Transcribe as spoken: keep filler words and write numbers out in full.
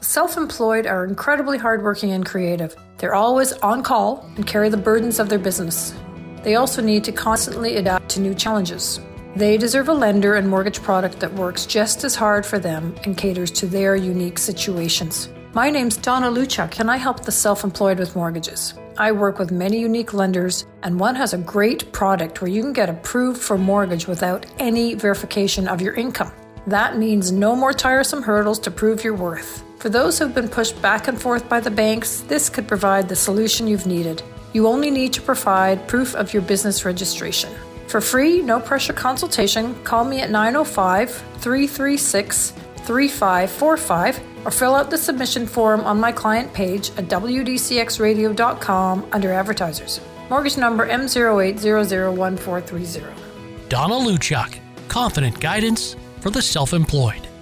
Self-employed are incredibly hardworking and creative. They're always on call and carry the burdens of their business. They also need to constantly adapt to new challenges. They deserve a lender and mortgage product that works just as hard for them and caters to their unique situations. My name's Donna Luchuk, and I help the self-employed with mortgages. I work with many unique lenders, and one has a great product where you can get approved for mortgage without any verification of your income. That means no more tiresome hurdles to prove your worth. For those who've been pushed back and forth by the banks, this could provide the solution you've needed. You only need to provide proof of your business registration. For free, no-pressure consultation, call me at nine oh five, three three six, three five four five or fill out the submission form on my client page at w d c x radio dot com under Advertisers. Mortgage number M zero eight zero zero one four three zero. Donna Luchuk, confident guidance for the self-employed.